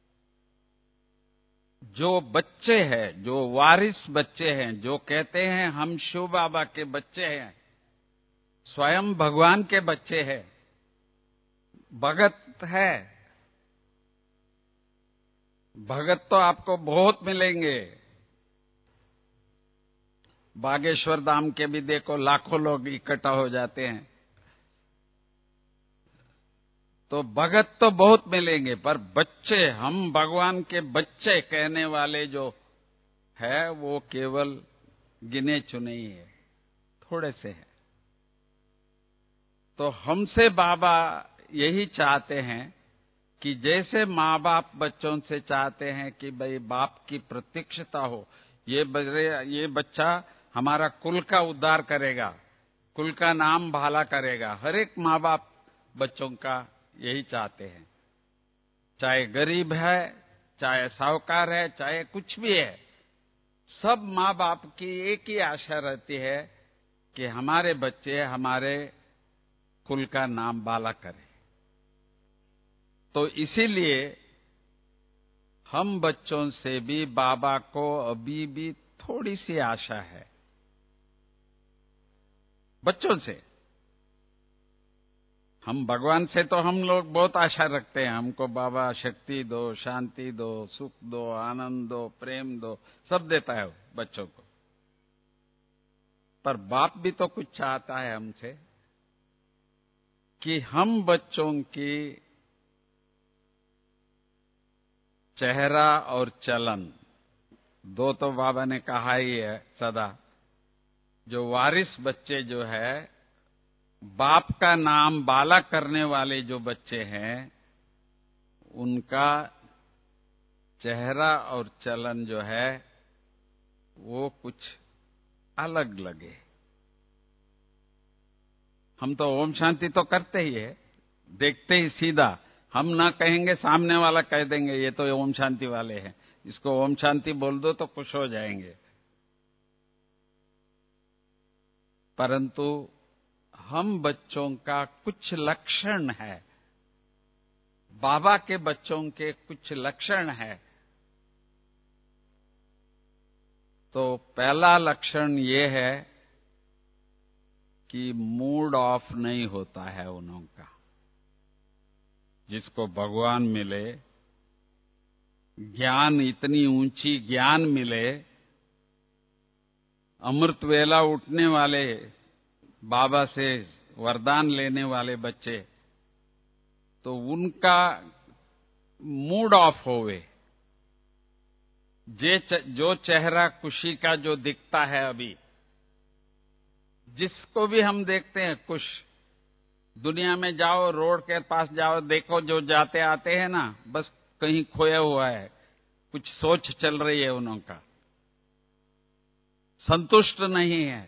जो बच्चे हैं, जो वारिस बच्चे हैं, जो कहते हैं हम शिव बाबा के बच्चे हैं, स्वयं भगवान के बच्चे हैं, भगत है। भगत तो आपको बहुत मिलेंगे। बागेश्वर धाम के भी देखो लाखों लोग इकट्ठा हो जाते हैं। तो भगत तो बहुत मिलेंगे, पर बच्चे, हम भगवान के बच्चे कहने वाले जो है वो केवल गिने चुने ही है, थोड़े से है। तो हमसे बाबा यही चाहते हैं कि जैसे माँ बाप बच्चों से चाहते हैं कि भाई बाप की प्रतीक्षता हो, ये बच्चा हमारा कुल का उद्धार करेगा, कुल का नाम भाला करेगा। हर एक माँ बाप बच्चों का यही चाहते हैं, चाहे गरीब है, चाहे साहूकार है, चाहे कुछ भी है। सब माँ बाप की एक ही आशा रहती है कि हमारे बच्चे हमारे कुल का नाम बाला करें। तो इसीलिए हम बच्चों से भी बाबा को अभी भी थोड़ी सी आशा है, बच्चों से। हम भगवान से तो हम लोग बहुत आशा रखते हैं, हमको बाबा शक्ति दो, शांति दो, सुख दो, आनंद दो, प्रेम दो, सब देता है बच्चों को। पर बाप भी तो कुछ चाहता है हमसे कि हम बच्चों की चेहरा और चलन दो तो बाबा ने कहा ही है सदा। जो वारिस बच्चे जो है, बाप का नाम बाला करने वाले जो बच्चे हैं, उनका चेहरा और चलन जो है वो कुछ अलग लगे। हम तो ओम शांति तो करते ही है, देखते ही सीधा, हम ना कहेंगे सामने वाला कह देंगे ये तो ओम शांति वाले हैं, इसको ओम शांति बोल दो तो खुश हो जाएंगे। परंतु हम बच्चों का कुछ लक्षण है, बाबा के बच्चों के कुछ लक्षण है। तो पहला लक्षण ये है कि मूड ऑफ नहीं होता है उन्हों का। जिसको भगवान मिले, ज्ञान, इतनी ऊंची ज्ञान मिले, अमृत वेला उठने वाले, बाबा से वरदान लेने वाले बच्चे, तो उनका मूड ऑफ होवे। जो चेहरा खुशी का जो दिखता है अभी, जिसको भी हम देखते हैं खुश, दुनिया में जाओ, रोड के पास जाओ, देखो जो जाते आते हैं ना, बस कहीं खोया हुआ है, कुछ सोच चल रही है उनका, संतुष्ट नहीं है।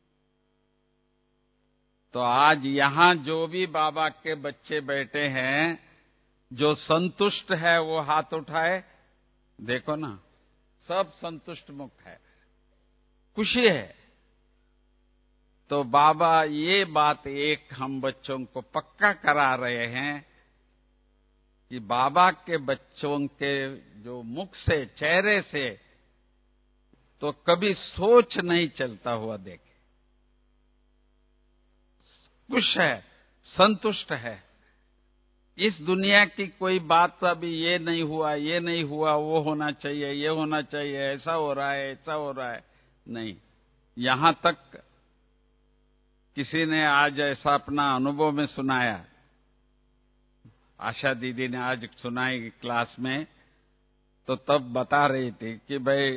तो आज यहां जो भी बाबा के बच्चे बैठे हैं, जो संतुष्ट है वो हाथ उठाए। देखो ना, सब संतुष्ट मुक्त है, खुशी है। तो बाबा ये बात एक हम बच्चों को पक्का करा रहे हैं कि बाबा के बच्चों के जो मुख से, चेहरे से तो कभी सोच नहीं चलता हुआ देखे, खुश है, संतुष्ट है। इस दुनिया की कोई बात अभी ये नहीं हुआ, ये नहीं हुआ, वो होना चाहिए, ये होना चाहिए, ऐसा हो रहा है, ऐसा हो रहा है, नहीं। यहां तक किसी ने आज ऐसा अपना अनुभव में सुनाया, आशा दीदी ने आज सुनाई क्लास में, तो तब बता रही थी कि भाई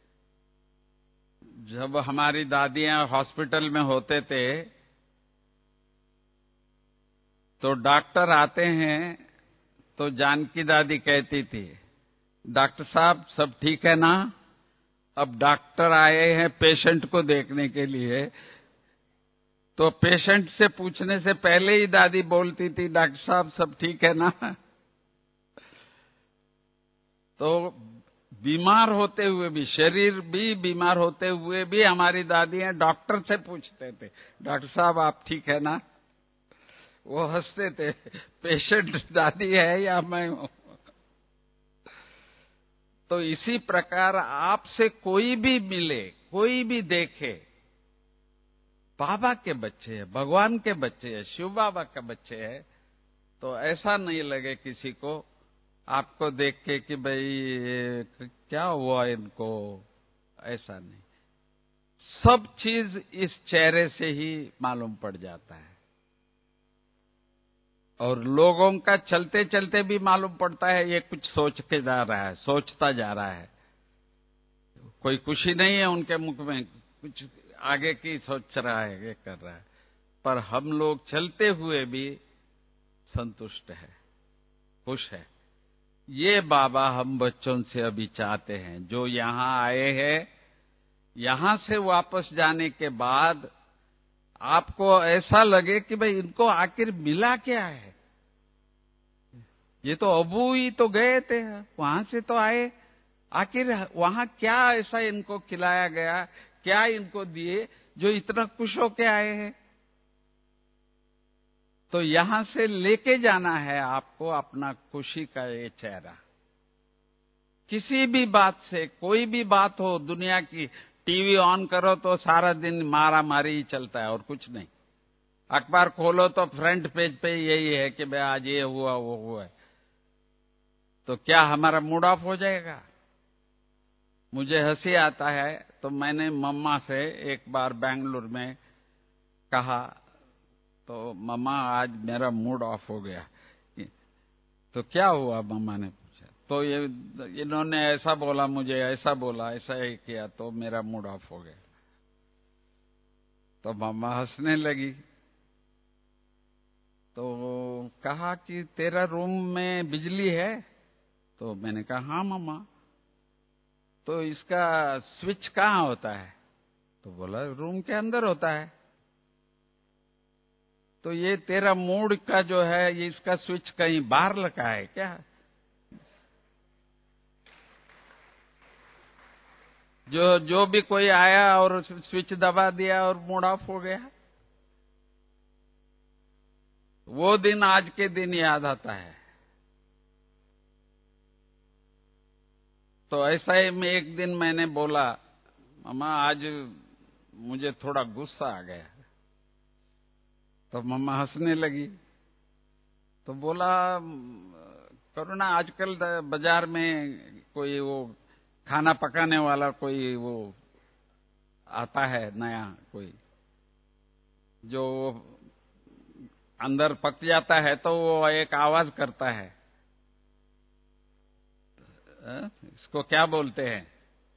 जब हमारी दादियां हॉस्पिटल में होते थे तो डॉक्टर आते हैं तो जानकी दादी कहती थी, डॉक्टर साहब सब ठीक है ना? अब डॉक्टर आए हैं पेशेंट को देखने के लिए, तो पेशेंट से पूछने से पहले ही दादी बोलती थी, डॉक्टर साहब सब ठीक है ना? तो बीमार होते हुए भी, शरीर भी बीमार होते हुए भी हमारी दादियां डॉक्टर से पूछते थे, डॉक्टर साहब आप ठीक है ना? वो हंसते थे, पेशेंट दादी है या मैं हूं। तो इसी प्रकार आपसे कोई भी मिले, कोई भी देखे, बाबा के बच्चे हैं, भगवान के बच्चे हैं, शिव बाबा के बच्चे हैं, तो ऐसा नहीं लगे किसी को आपको देख के कि भाई ये क्या हुआ इनको, ऐसा नहीं। सब चीज इस चेहरे से ही मालूम पड़ जाता है, और लोगों का चलते चलते भी मालूम पड़ता है ये कुछ सोच के जा रहा है, सोचता जा रहा है। कोई खुशी नहीं है उनके मुख में, कुछ आगे की सोच रहा है, ये कर रहा है। पर हम लोग चलते हुए भी संतुष्ट है, खुश है। ये बाबा हम बच्चों से अभी चाहते हैं, जो यहां आए हैं, यहां से वापस जाने के बाद आपको ऐसा लगे कि भाई इनको आखिर मिला क्या है। ये तो अबू ही तो गए थे, वहां से तो आए, आखिर वहां क्या ऐसा इनको खिलाया गया, क्या इनको दिए जो इतना खुश होके आए हैं। तो यहां से लेके जाना है आपको अपना खुशी का ये चेहरा। किसी भी बात से, कोई भी बात हो दुनिया की, टीवी ऑन करो तो सारा दिन मारा मारी ही चलता है और कुछ नहीं। अखबार खोलो तो फ्रंट पेज पे यही है कि भाई आज ये हुआ वो हुआ है। तो क्या हमारा मूड ऑफ हो जाएगा? मुझे हंसी आता है, तो मैंने मम्मा से एक बार बेंगलुर में कहा, तो मम्मा आज मेरा मूड ऑफ हो गया। तो क्या हुआ मम्मा ने पूछा, तो ये इन्होंने ऐसा बोला, मुझे ऐसा बोला, ऐसा ही किया, तो मेरा मूड ऑफ हो गया। तो मम्मा हंसने लगी। तो कहा कि तेरा रूम में बिजली है? तो मैंने कहा हाँ मम्मा। तो इसका स्विच कहाँ होता है? तो बोला रूम के अंदर होता है। तो ये तेरा मूड का जो है ये इसका स्विच कहीं बाहर लगा है क्या? जो भी कोई आया और स्विच दबा दिया और मूड ऑफ हो गया। वो दिन आज के दिन याद आता है। तो ऐसा ही में एक दिन मैंने बोला, मम्मा आज मुझे थोड़ा गुस्सा आ गया। तो मम्मा हंसने लगी। तो बोला, करुणा आजकल बाजार में कोई वो खाना पकाने वाला कोई वो आता है नया, कोई जो अंदर पक जाता है तो वो एक आवाज करता है, इसको क्या बोलते हैं?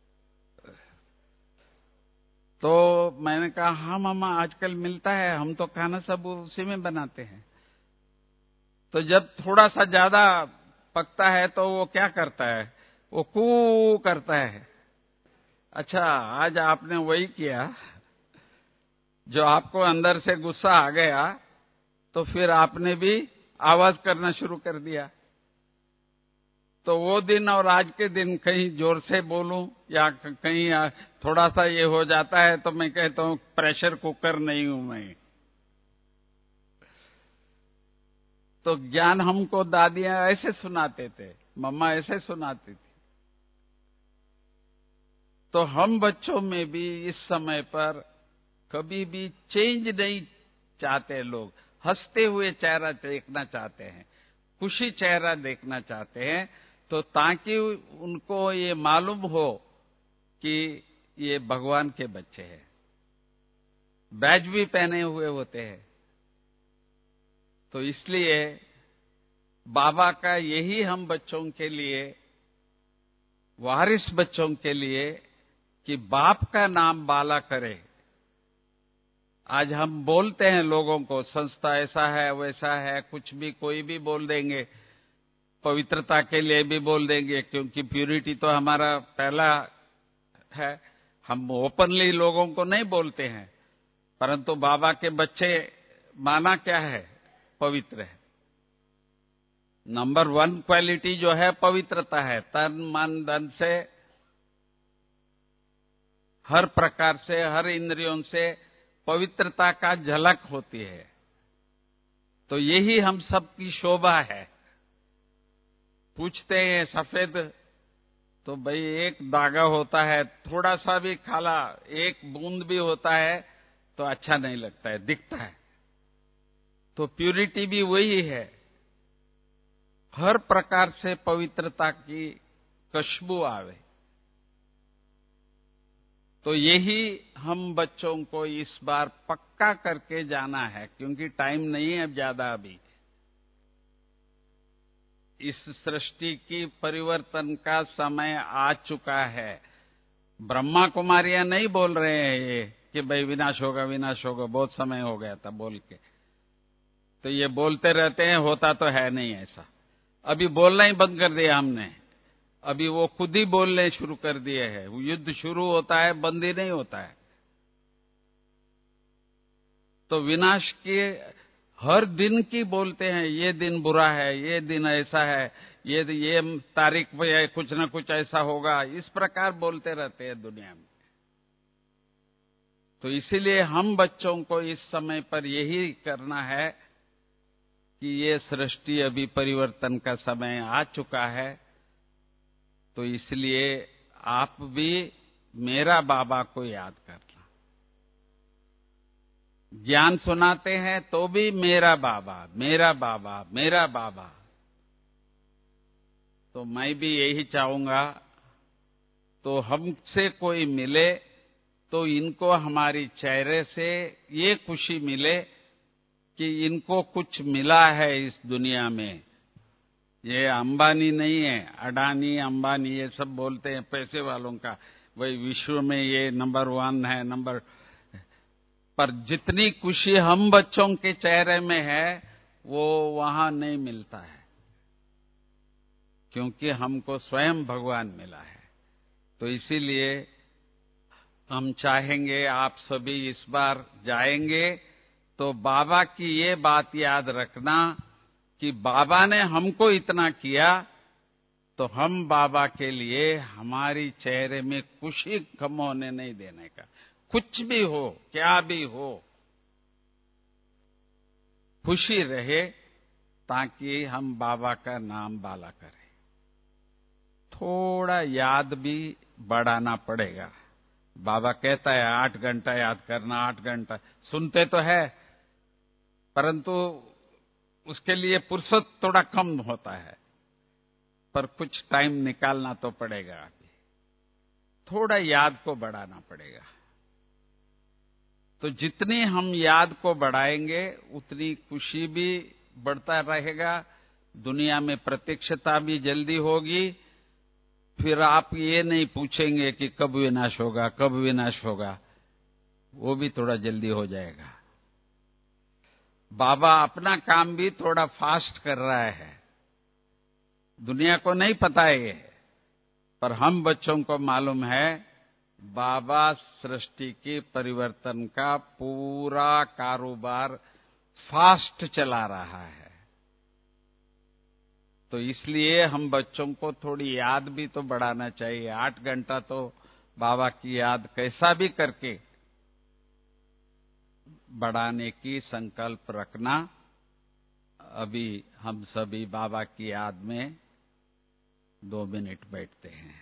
तो मैंने कहा हाँ मम्मा आजकल मिलता है, हम तो खाना सब उसी में बनाते हैं। तो जब थोड़ा सा ज्यादा पकता है तो वो क्या करता है? वो कू करता है। अच्छा, आज आपने वही किया, जो आपको अंदर से गुस्सा आ गया तो फिर आपने भी आवाज करना शुरू कर दिया। तो वो दिन और आज के दिन कहीं जोर से बोलूं या कहीं थोड़ा सा ये हो जाता है तो मैं कहता हूं प्रेशर कुकर नहीं हूं मैं। तो ज्ञान हमको दादियां ऐसे सुनाते थे, मम्मा ऐसे सुनाती थी। तो हम बच्चों में भी इस समय पर कभी भी चेंज नहीं चाहते। लोग हंसते हुए चेहरा देखना चाहते हैं, खुशी चेहरा देखना चाहते हैं, तो ताकि उनको ये मालूम हो कि ये भगवान के बच्चे हैं। बैज भी पहने हुए होते हैं। तो इसलिए बाबा का यही हम बच्चों के लिए, वारिस बच्चों के लिए, कि बाप का नाम बाला करे। आज हम बोलते हैं लोगों को, संस्था ऐसा है वैसा है, कुछ भी कोई भी बोल देंगे, पवित्रता के लिए भी बोल देंगे, क्योंकि प्यूरिटी तो हमारा पहला है। हम ओपनली लोगों को नहीं बोलते हैं, परंतु बाबा के बच्चे माना क्या है? पवित्र है। नंबर 1 क्वालिटी जो है पवित्रता है। तन मन धन से, हर प्रकार से, हर इंद्रियों से पवित्रता का झलक होती है। तो यही हम सबकी शोभा है। पूछते हैं सफेद, तो भाई एक धागा होता है, थोड़ा सा भी काला, एक बूंद भी होता है तो अच्छा नहीं लगता है, दिखता है। तो प्यूरिटी भी वही है, हर प्रकार से पवित्रता की खुशबू आवे। तो यही हम बच्चों को इस बार पक्का करके जाना है, क्योंकि टाइम नहीं है अब ज्यादा। अभी इस सृष्टि की परिवर्तन का समय आ चुका है। ब्रह्मा कुमारियां नहीं बोल रहे हैं ये कि भाई विनाश होगा विनाश होगा, बहुत समय हो गया था बोल के। तो ये बोलते रहते हैं, होता तो है नहीं ऐसा। अभी बोलना ही बंद कर दिया हमने। अभी वो खुद ही बोलने शुरू कर दिए हैं। युद्ध शुरू होता है, बंद ही नहीं होता है। तो विनाश के हर दिन की बोलते हैं, ये दिन बुरा है, ये दिन ऐसा है, ये तारीख पे कुछ न कुछ ऐसा होगा, इस प्रकार बोलते रहते हैं दुनिया में। तो इसीलिए हम बच्चों को इस समय पर यही करना है कि ये सृष्टि अभी परिवर्तन का समय आ चुका है। तो इसलिए आप भी मेरा बाबा को याद करना। ज्ञान सुनाते हैं तो भी मेरा बाबा, मेरा बाबा, मेरा बाबा। तो मैं भी यही चाहूंगा, तो हमसे कोई मिले तो इनको हमारी चेहरे से ये खुशी मिले कि इनको कुछ मिला है इस दुनिया में। ये अंबानी नहीं है, अडानी अंबानी ये सब बोलते हैं पैसे वालों का, वही विश्व में ये नंबर 1 है, नंबर। पर जितनी खुशी हम बच्चों के चेहरे में है वो वहां नहीं मिलता है, क्योंकि हमको स्वयं भगवान मिला है। तो इसीलिए हम चाहेंगे आप सभी इस बार जाएंगे तो बाबा की ये बात याद रखना कि बाबा ने हमको इतना किया, तो हम बाबा के लिए हमारी चेहरे में खुशी कम होने नहीं देने का। कुछ भी हो, क्या भी हो, खुशी रहे, ताकि हम बाबा का नाम बाला करें। थोड़ा याद भी बढ़ाना पड़ेगा। बाबा कहता है 8 घंटा याद करना, 8 घंटा सुनते तो है, परंतु उसके लिए फुर्सत थोड़ा कम होता है, पर कुछ टाइम निकालना तो पड़ेगा। अभी थोड़ा याद को बढ़ाना पड़ेगा। तो जितनी हम याद को बढ़ाएंगे उतनी खुशी भी बढ़ता रहेगा, दुनिया में प्रत्यक्षता भी जल्दी होगी। फिर आप ये नहीं पूछेंगे कि कब विनाश होगा, कब विनाश होगा, वो भी थोड़ा जल्दी हो जाएगा। बाबा अपना काम भी थोड़ा फास्ट कर रहा है, दुनिया को नहीं पता है ये, पर हम बच्चों को मालूम है। बाबा सृष्टि के परिवर्तन का पूरा कारोबार फास्ट चला रहा है। तो इसलिए हम बच्चों को थोड़ी याद भी तो बढ़ाना चाहिए। 8 घंटा तो बाबा की याद कैसा भी करके बढ़ाने की संकल्प रखना। अभी हम सभी बाबा की याद में 2 मिनट बैठते हैं।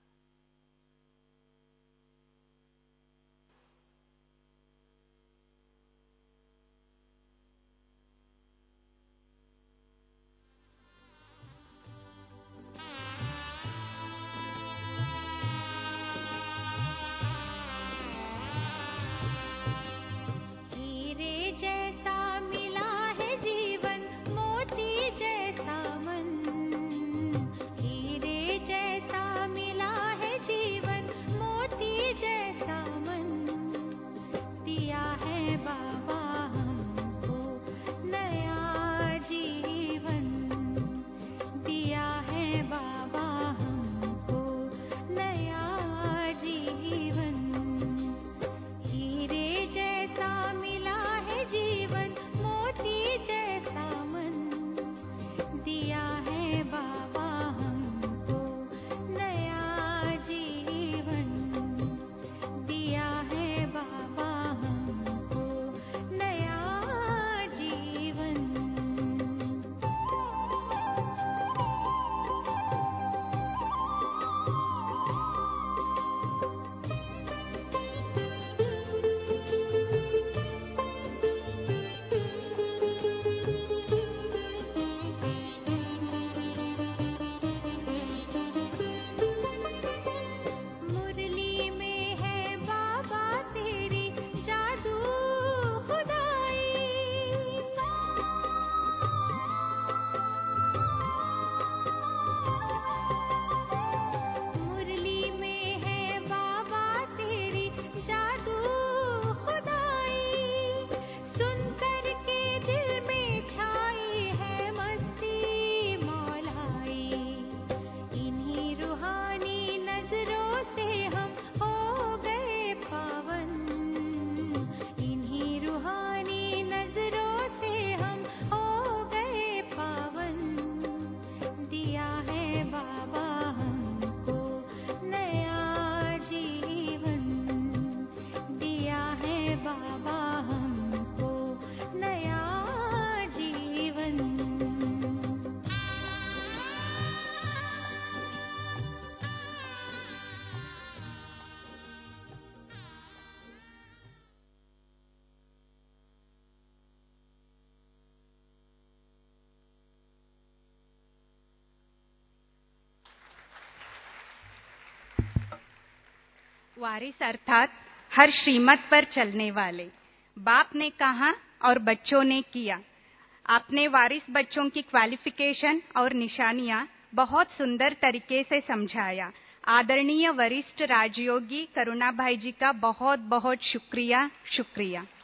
वारिस अर्थात हर श्रीमत पर चलने वाले। बाप ने कहा और बच्चों ने किया। आपने वारिस बच्चों की क्वालिफिकेशन और निशानियां बहुत सुंदर तरीके से समझाया। आदरणीय वरिष्ठ राजयोगी करुणा भाई जी का बहुत बहुत शुक्रिया।